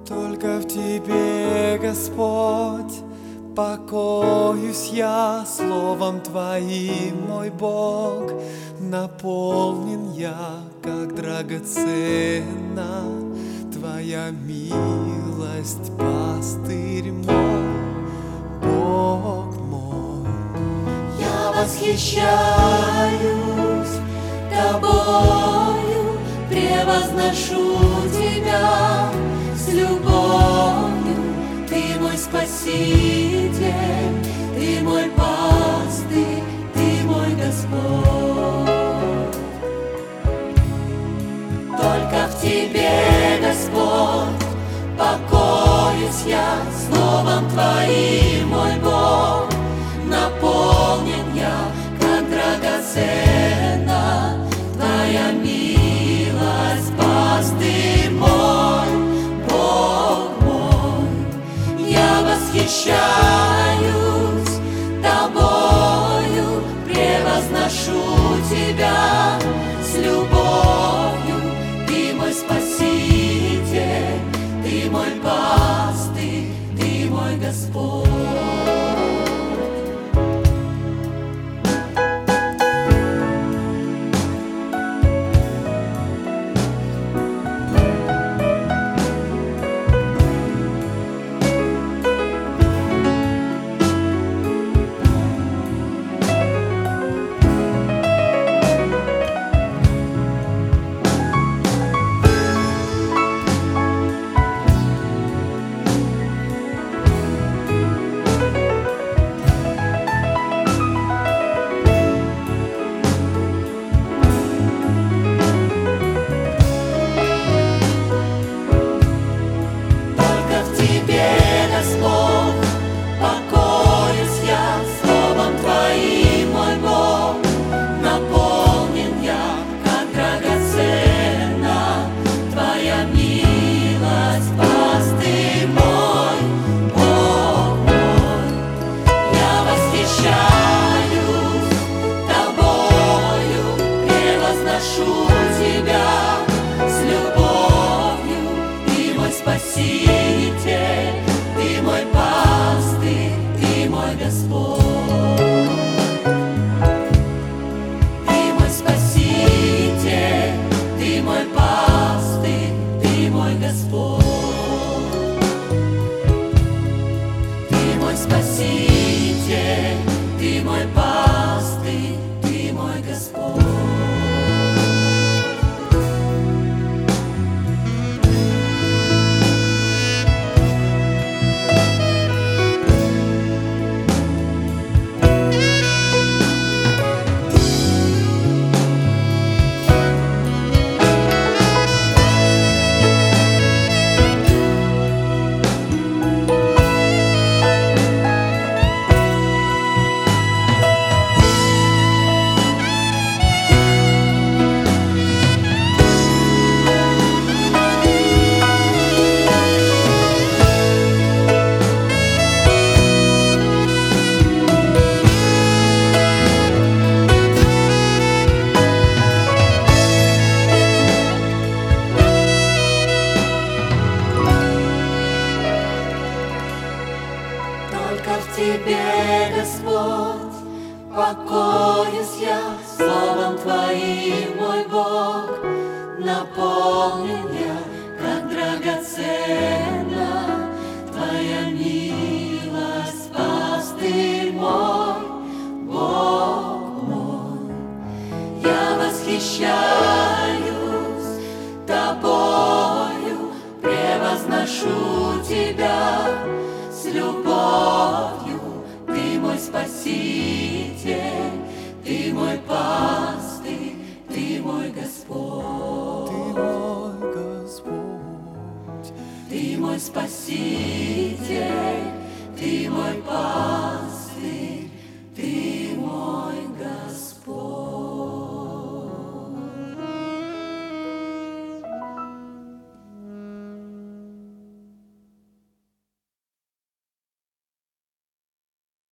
Только в Тебе, Господь, покоюсь я словом Твоим, мой Бог. Наполнен я, как драгоценна Твоя милость, пастырь мой, Бог мой. Я восхищаюсь Тобою, превозношу Тебя с любовью. Ты мой Спаситель, Ты мой пастырь, Ты мой Господь. Только в Тебе, Господь, покоюсь я словом Твоим, мой Бог. Наполнен я, как драгоценна Твоя милость, пастырь мой, Бог мой. Я восхищаюсь Тобою, превозношу Тебя с любовью. Ты мой Спаситель, Ты мой пастырь, Ты мой Господь. Спаситель, Ты мой пастырь, Ты мой Господь. Ты мой Спаситель, Ты мой пастырь, Ты мой Господь. Ты мой Спаситель, Ты мой пастырь, Ты мой Господь. Только в Тебе, Господь, покоюсь я словом Твоим, мой Бог. Наполнен я, как драгоценна Твоя милость, пастырь мой, Бог мой. Я восхищаюсь Тобою, превозношу Тебя с любовью. Ты мой Спаситель, Ты мой пастырь, Ты мой Господь. Ты мой Господь, Ты мой Спаситель,